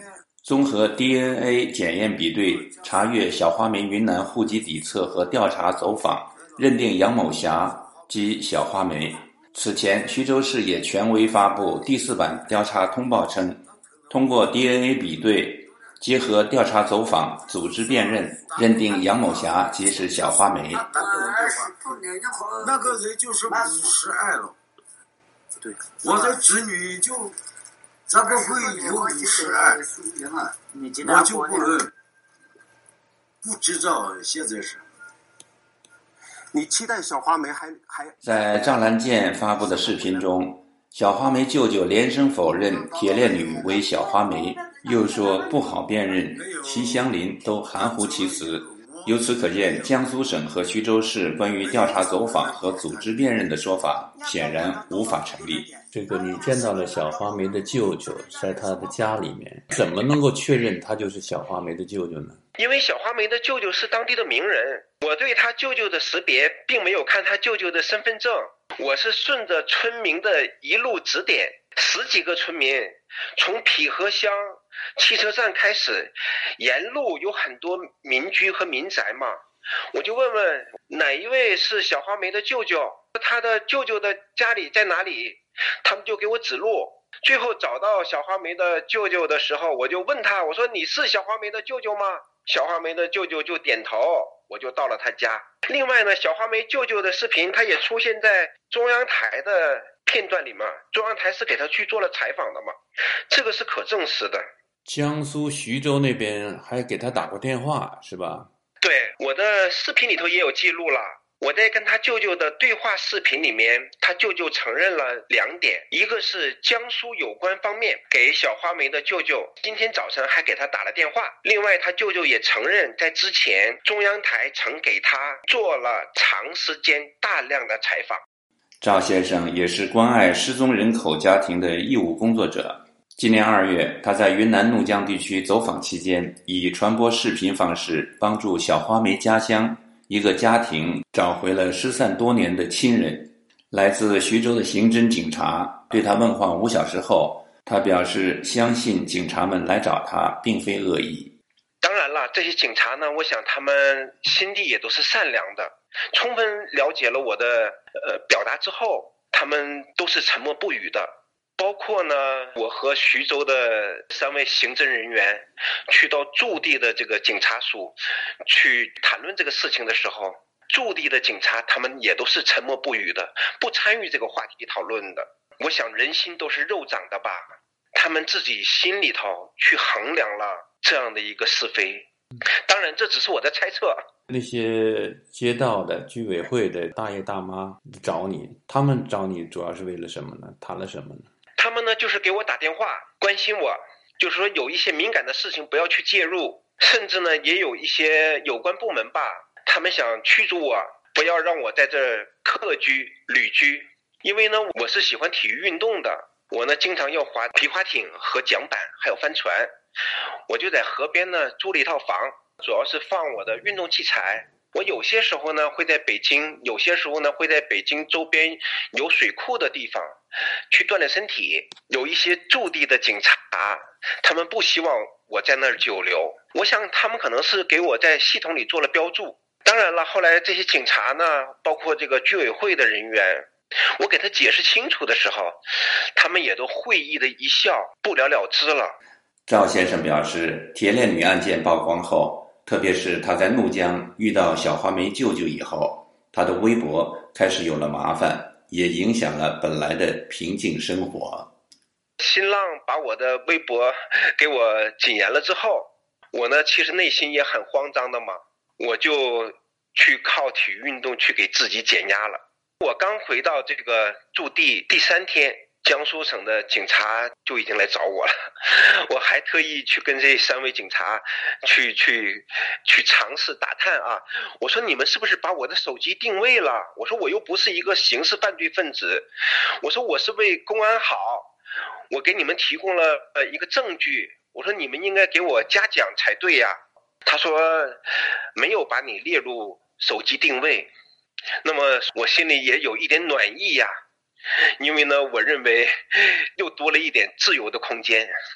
综合 D N A 检验比对，查阅小花梅云南户籍底册和调查走访，认定杨某霞及小花梅。此前，徐州市也权威发布第四版调查通报称，通过 D N A 比对，结合调查走访、组织辨认，认定杨某霞即是小花梅。 那个人就是五十二了。对，我的子女就怎么会有五十二？我就不不知道，现在是。 你期待小花梅还还在赵兰健发布的视频中，小花梅舅舅连声否认铁链女为小花梅，又说不好辨认，齐香林都含糊其辞。由此可见，江苏省和徐州市关于调查走访和组织辨认的说法显然无法成立。 这个你见到了小花梅的舅舅，在他的家里面，怎么能够确认他就是小花梅的舅舅呢？ 因为小花梅的舅舅是当地的名人，我对他舅舅的识别并没有看他舅舅的身份证，我是顺着村民的一路指点，十几个村民从匹河乡汽车站开始，沿路有很多民居和民宅嘛，我就问问哪一位是小花梅的舅舅，他的舅舅的家里在哪里，他们就给我指路。最后找到小花梅的舅舅的时候，我就问他，我说你是小花梅的舅舅吗？小花梅的舅舅就点头，我就到了他家。另外呢，小花梅舅舅的视频他也出现在中央台的片段里嘛，中央台是给他去做了采访的嘛，这个是可证实的。 江苏徐州那边还给他打过电话是吧？ 对，我的视频里头也有记录了。我在跟他舅舅的对话视频里面，他舅舅承认了两点，一个是江苏有关方面给小花梅的舅舅今天早晨还给他打了电话，另外他舅舅也承认在之前中央台曾给他做了长时间大量的采访。 赵先生也是关爱失踪人口家庭的义务工作者。今年二月，他在云南怒江地区走访期间，以传播视频方式帮助小花梅家乡一个家庭找回了失散多年的亲人。来自徐州的刑侦警察对他问话五小时后，他表示相信警察们来找他并非恶意。 当然了，这些警察呢，我想他们心地也都是善良的，充分了解了我的呃表达之后，他们都是沉默不语的。包括呢，我和徐州的三位行政人员去到驻地的这个警察署去谈论这个事情的时候，驻地的警察他们也都是沉默不语的，不参与这个话题讨论的。我想人心都是肉长的吧，他们自己心里头去衡量了这样的一个是非。当然这只是我的猜测。 那些街道的居委会的大爷大妈找你，他们找你主要是为了什么呢？谈了什么呢？ 他们呢就是给我打电话关心我，就是说有一些敏感的事情不要去介入，甚至呢也有一些有关部门吧，他们想驱逐我，不要让我在这儿客居旅居。因为呢我是喜欢体育运动的，我呢经常要划皮划艇和桨板还有帆船，我就在河边呢租了一套房，主要是放我的运动器材。我有些时候呢会在北京，有些时候呢会在北京周边有水库的地方去锻炼身体。有一些驻地的警察，他们不希望我在那儿久留，我想他们可能是给我在系统里做了标注。当然了，后来这些警察呢，包括这个居委会的人员，我给他解释清楚的时候，他们也都会意的一笑，不了了之了。 赵先生表示，铁链女案件曝光后，特别是他在怒江遇到小花梅舅舅以后，他的微博开始有了麻烦，也影响了本来的平静生活。 新浪把我的微博给我禁言了之后，我呢其实内心也很慌张的嘛，我就去靠体育运动去给自己减压了。我刚回到这个驻地第三天，江苏省的警察就已经来找我了，我还特意去跟这三位警察去去去尝试打探啊，我说你们是不是把我的手机定位了？我说我又不是一个刑事犯罪分子，我说我是为公安好，我给你们提供了呃一个证据，我说你们应该给我嘉奖才对呀。他说没有把你列入手机定位，那么我心里也有一点暖意呀。因为呢，我认为又多了一点自由的空间。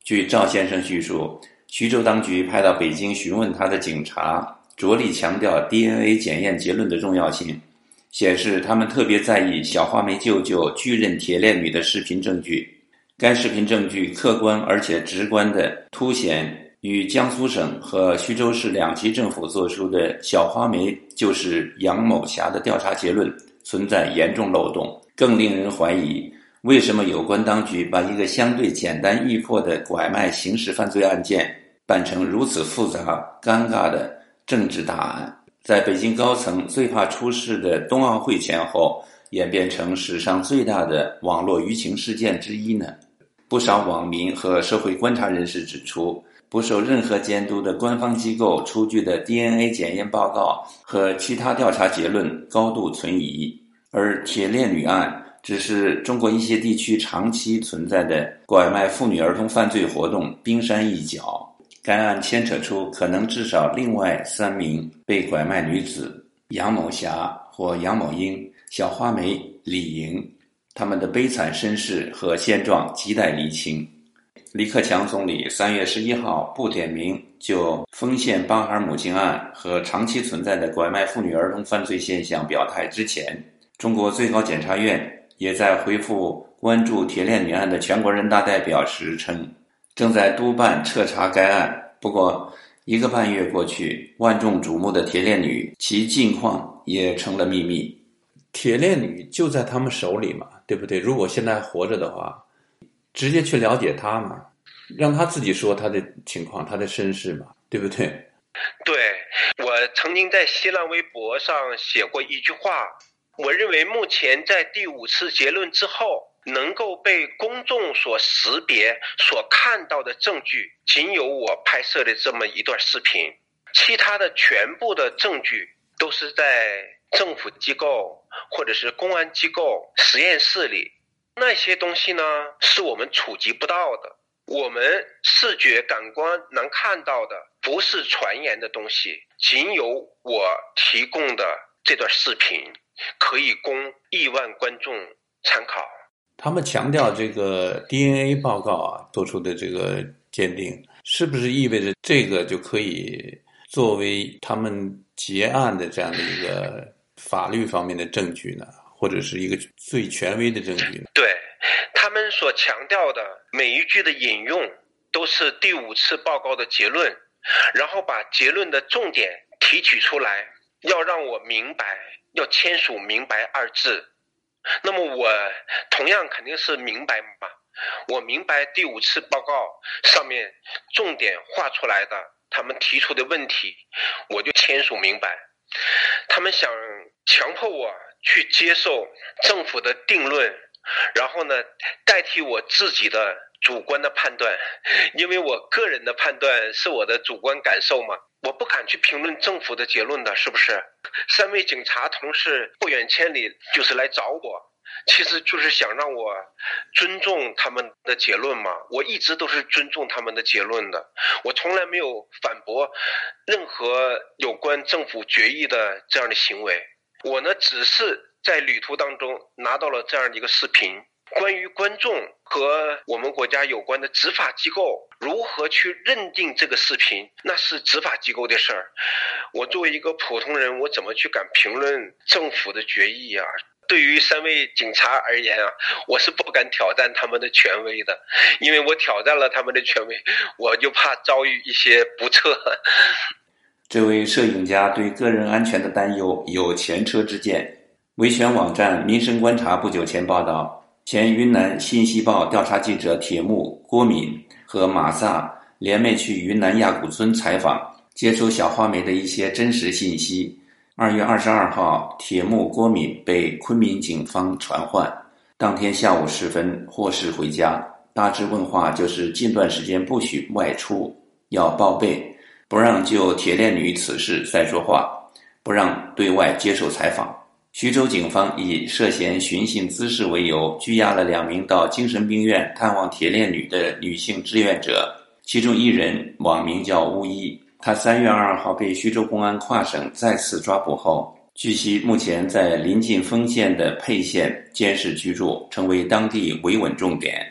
据赵先生叙述，徐州当局派到北京询问他的警察着力强调 D N A 检验结论的重要性，显示他们特别在意小花梅舅舅拒认铁链女的视频证据。该视频证据客观而且直观地凸显与江苏省和徐州市两级政府作出的小花梅就是杨某霞的调查结论存在严重漏洞。更令人怀疑，为什么有关当局把一个相对简单易破的拐卖刑事犯罪案件办成如此复杂尴尬的政治大案，在北京高层最怕出事的冬奥会前后演变成史上最大的网络舆情事件之一呢？不少网民和社会观察人士指出，不受任何监督的官方机构出具的 D N A 检验报告和其他调查结论高度存疑，而铁链女案只是中国一些地区长期存在的拐卖妇女儿童犯罪活动冰山一角。该案牵扯出可能至少另外三名被拐卖女子杨某霞或杨某英、小花梅、李莹，他们的悲惨身世和现状亟待厘清。李克强总理三月十一号不点名就丰县八孩母亲案和长期存在的拐卖妇女儿童犯罪现象表态之前，中国最高检察院也在回复关注铁链女案的全国人大代表时称，正在督办彻查该案。不过一个半月过去，万众瞩目的铁链女其近况也成了秘密。 铁链女就在他们手里嘛，对不对？如果现在还活着的话，直接去了解她嘛，让她自己说她的情况，她的身世嘛，对不对？ 对，我曾经在新浪微博上写过一句话，我认为目前在第五次结论之后，能够被公众所识别、所看到的证据，仅有我拍摄的这么一段视频，其他的全部的证据都是在政府机构或者是公安机构实验室里，那些东西呢是我们触及不到的，我们视觉感官能看到的不是传言的东西，仅有我提供的这段视频可以供亿万观众参考。 他们强调这个 D N A 报告啊做出的这个鉴定，是不是意味着这个就可以作为他们结案的这样的一个法律方面的证据呢？或者是一个最权威的证据呢？ 对，他们所强调的每一句的引用都是第五次报告的结论，然后把结论的重点提取出来，要让我明白，要签署明白二字。那么我同样肯定是明白嘛，我明白第五次报告上面重点画出来的他们提出的问题，我就签署明白。他们想强迫我去接受政府的定论，然后呢代替我自己的主观的判断，因为我个人的判断是我的主观感受嘛，我不敢去评论政府的结论的，是不是？三位警察同事不远千里就是来找我，其实就是想让我尊重他们的结论嘛。我一直都是尊重他们的结论的，我从来没有反驳任何有关政府决议的这样的行为。我呢只是在旅途当中拿到了这样一个视频，关于观众和我们国家有关的执法机构如何去认定这个视频，那是执法机构的事儿。我作为一个普通人，我怎么去敢评论政府的决议啊？对于三位警察而言啊，我是不敢挑战他们的权威的，因为我挑战了他们的权威，我就怕遭遇一些不测。 这位摄影家对个人安全的担忧有前车之鉴。维权网站民生观察不久前报道，前云南信息报调查记者铁木、郭敏和马萨联袂去云南亚古村采访，接触小花梅的一些真实信息。二月二十二号，铁木、郭敏被昆明警方传唤，当天下午时分获释回家。大致问话就是近段时间不许外出，要报备，不让就铁链女此事再说话，不让对外接受采访。徐州警方以涉嫌寻衅滋事为由，拘押了两名到精神病院探望铁链女的女性志愿者，其中一人网名叫巫医，他三月二号被徐州公安跨省再次抓捕后，据悉目前在临近丰县的沛县监视居住，成为当地维稳重点。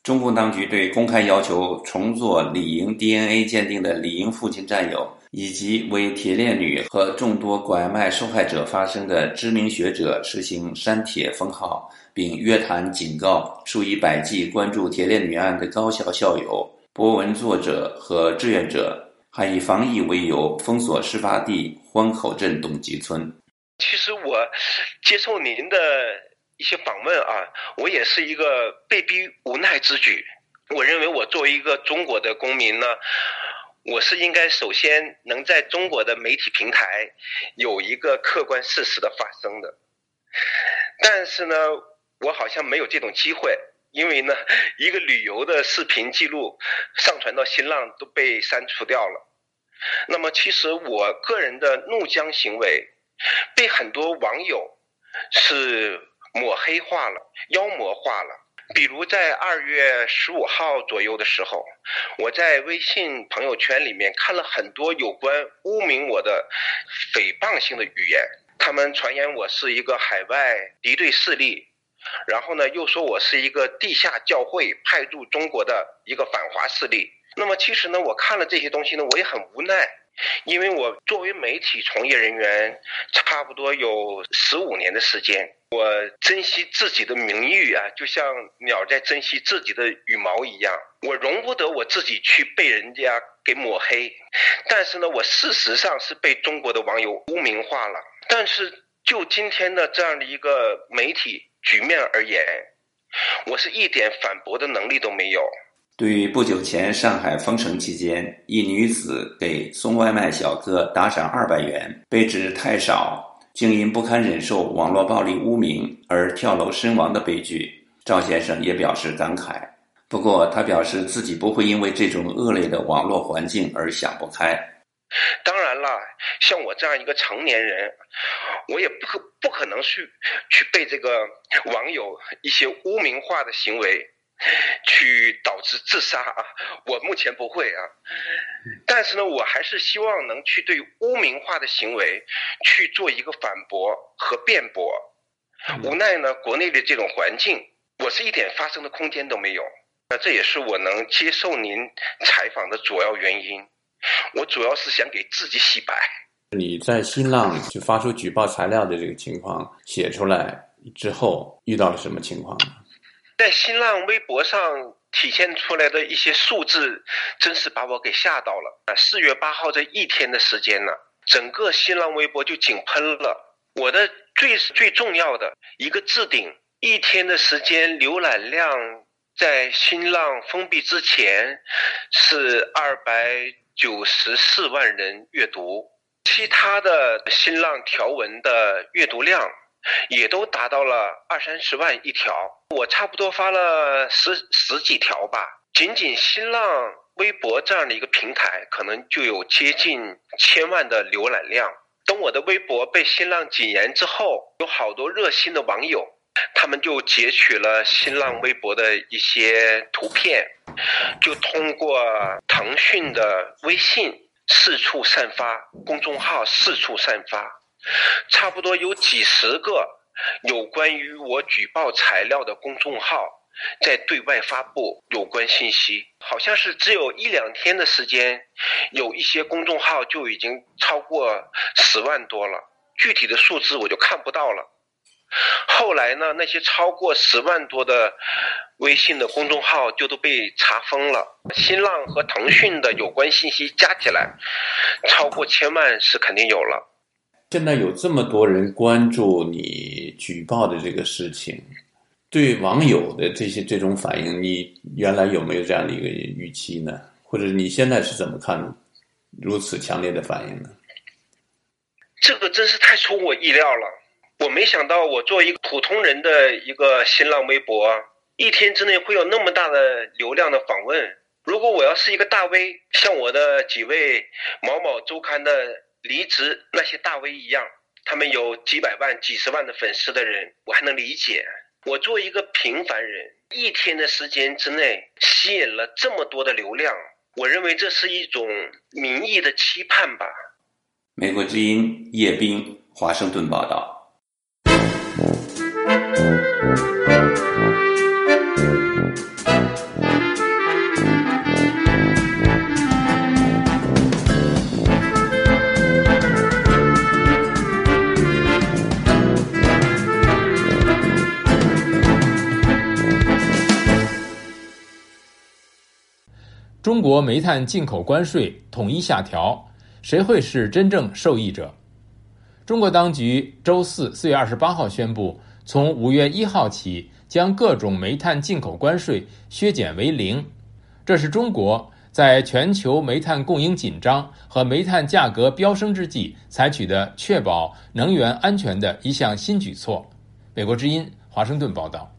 中共当局对公开要求重做李莹 D N A 鉴定的李莹父亲战友，以及为铁链女和众多拐卖受害者发声的知名学者实行删帖封号，并约谈警告数以百计关注铁链女案的高校校友、博文作者和志愿者，还以防疫为由封锁事发地荒口镇董集村。 其实我接受您的一些访问啊，我也是一个被逼无奈之举。我认为我作为一个中国的公民呢，我是应该首先能在中国的媒体平台有一个客观事实的发声的。但是呢，我好像没有这种机会，因为呢，一个旅游的视频记录上传到新浪都被删除掉了。那么其实我个人的怒江行为被很多网友是抹黑化了、妖魔化了。比如在二月十五号左右的时候，我在微信朋友圈里面看了很多有关污名我的诽谤性的语言，他们传言我是一个海外敌对势力，然后呢又说我是一个地下教会派入中国的一个反华势力。那么其实呢，我看了这些东西呢，我也很无奈，因为我作为媒体从业人员差不多有十五年的时间，我珍惜自己的名誉啊，就像鸟在珍惜自己的羽毛一样，我容不得我自己去被人家给抹黑。但是呢，我事实上是被中国的网友污名化了。但是就今天的这样的一个媒体局面而言，我是一点反驳的能力都没有。 对于不久前上海封城期间，一女子给送外卖小哥打赏二百元，被指太少，竟因不堪忍受网络暴力污名而跳楼身亡的悲剧，赵先生也表示感慨。不过他表示自己不会因为这种恶劣的网络环境而想不开。 当然了，像我这样一个成年人，我也不可不可能去去被这个网友一些污名化的行为去导致自杀啊，我目前不会啊。但是呢，我还是希望能去对污名化的行为去做一个反驳和辩驳。无奈呢，国内的这种环境，我是一点发声的空间都没有。那这也是我能接受您采访的主要原因。我主要是想给自己洗白。 你在新浪就发出举报材料的这个情况写出来之后，遇到了什么情况呢？ 在新浪微博上体现出来的一些数字，真是把我给吓到了。四月八号这一天的时间呢，整个新浪微博就井喷了。我的最最重要的一个置顶，一天的时间浏览量在新浪封闭之前是二百九十四万人阅读，其他的新浪条文的阅读量也都达到了二三十万一条，我差不多发了十十几条吧。仅仅新浪微博这样的一个平台，可能就有接近千万的浏览量。等我的微博被新浪禁言之后，有好多热心的网友，他们就截取了新浪微博的一些图片，就通过腾讯的微信四处散发，公众号四处散发，差不多有几十个有关于我举报材料的公众号在对外发布有关信息。好像是只有一两天的时间，有一些公众号就已经超过十万多了，具体的数字我就看不到了。后来呢，那些超过十万多的微信的公众号就都被查封了。新浪和腾讯的有关信息加起来超过千万是肯定有了。 现在有这么多人关注你举报的这个事情，对网友的这些这种反应，你原来有没有这样的一个预期呢？或者你现在是怎么看如此强烈的反应呢？ 这个真是太出我意料了。我没想到我作为一个普通人的一个新浪微博，一天之内会有那么大的流量的访问。如果我要是一个大 V， 像我的几位某某周刊的离职那些大 V 一样，他们有几百万几十万的粉丝的人，我还能理解。我作为一个平凡人，一天的时间之内吸引了这么多的流量，我认为这是一种民意的期盼吧。 美国之音叶冰，华盛顿报道。 中国煤炭进口关税统一下调，谁会是真正受益者？中国当局周四四月二十八号宣布，从五月一号起将各种煤炭进口关税削减为零。这是中国在全球煤炭供应紧张和煤炭价格飙升之际采取的确保能源安全的一项新举措。美国之音华盛顿报道。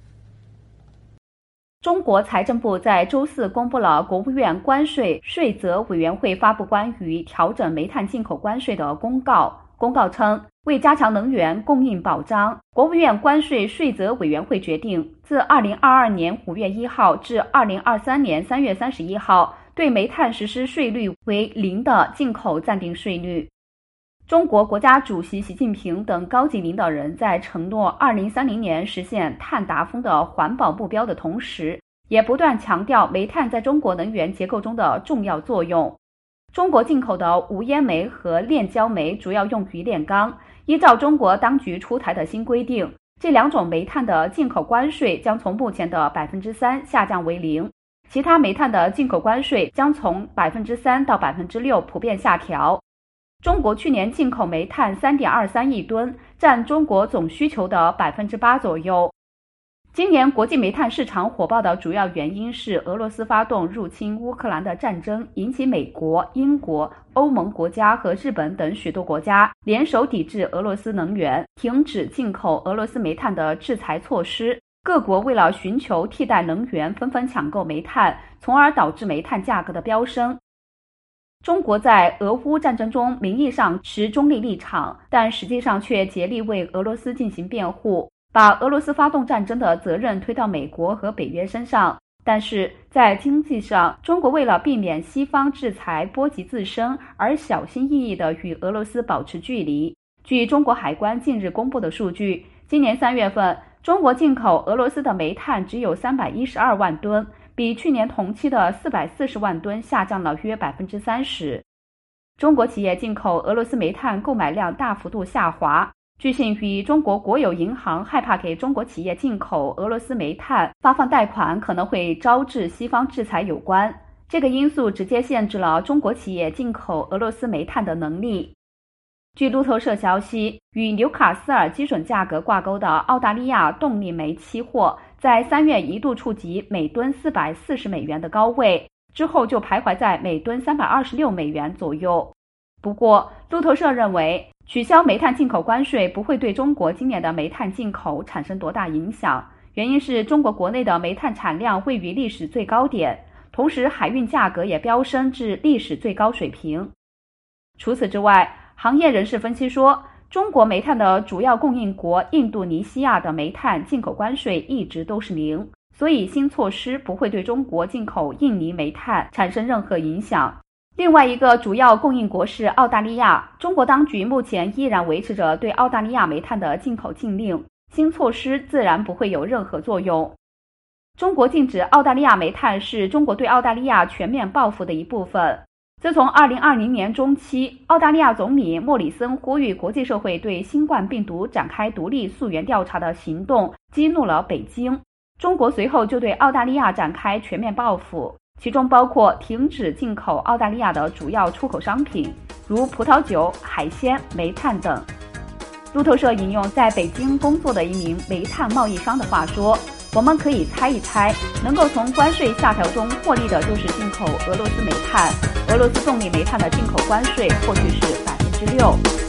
中国财政部在周四公布了国务院关税税则委员会发布关于调整煤炭进口关税的公告。公告称，为加强能源供应保障，国务院关税税则委员会决定，自二零二二年五月一号至二零二三年三月三十一号，对煤炭实施税率为零的进口暂定税率。中国国家主席习近平等高级领导人在承诺二零三零年实现碳达峰的环保目标的同时，也不断强调煤炭在中国能源结构中的重要作用。中国进口的无烟煤和炼焦煤主要用于炼钢，依照中国当局出台的新规定，这两种煤炭的进口关税将从目前的 百分之三 下降为零，其他煤炭的进口关税将从 百分之三 到 百分之六 普遍下调。中国去年进口煤炭 三点二三亿吨，占中国总需求的 百分之八 左右。今年国际煤炭市场火爆的主要原因是俄罗斯发动入侵乌克兰的战争，引起美国、英国、欧盟国家和日本等许多国家联手抵制俄罗斯能源，停止进口俄罗斯煤炭的制裁措施。各国为了寻求替代能源，纷纷抢购煤炭，从而导致煤炭价格的飙升。中国在俄乌战争中名义上持中立立场，但实际上却竭力为俄罗斯进行辩护，把俄罗斯发动战争的责任推到美国和北约身上。但是在经济上，中国为了避免西方制裁波及自身，而小心翼翼地与俄罗斯保持距离。据中国海关近日公布的数据，今年三月份，中国进口俄罗斯的煤炭只有三百一十二万吨，比去年同期的四百四十万吨下降了约 百分之三十。中国企业进口俄罗斯煤炭购买量大幅度下滑，据信与中国国有银行害怕给中国企业进口俄罗斯煤炭发放贷款可能会招致西方制裁有关。这个因素直接限制了中国企业进口俄罗斯煤炭的能力。据路透社消息，与纽卡斯尔基准价格挂钩的澳大利亚动力煤期货在三月一度触及每吨四百四十美元的高位，之后就徘徊在每吨三百二十六美元左右。不过，路透社认为，取消煤炭进口关税不会对中国今年的煤炭进口产生多大影响，原因是中国国内的煤炭产量位于历史最高点，同时海运价格也飙升至历史最高水平。除此之外，行业人士分析说，中国煤炭的主要供应国印度尼西亚的煤炭进口关税一直都是零，所以新措施不会对中国进口印尼煤炭产生任何影响。另外一个主要供应国是澳大利亚，中国当局目前依然维持着对澳大利亚煤炭的进口禁令，新措施自然不会有任何作用。中国禁止澳大利亚煤炭是中国对澳大利亚全面报复的一部分。自从二零二零年中期，澳大利亚总理莫里森呼吁国际社会对新冠病毒展开独立溯源调查的行动，激怒了北京。中国随后就对澳大利亚展开全面报复，其中包括停止进口澳大利亚的主要出口商品，如葡萄酒、海鲜、煤炭等。路透社引用在北京工作的一名煤炭贸易商的话说，我们可以猜一猜，能够从关税下调中获利的就是进口俄罗斯煤炭，俄罗斯动力煤炭的进口关税或许是 百分之六。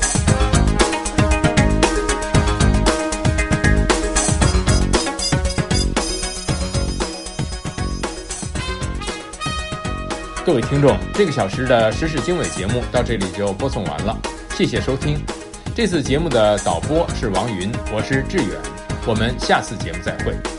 各位听众，这个小时的时事经纬节目到这里就播送完了，谢谢收听。这次节目的导播是王云，我是志远，我们下次节目再会。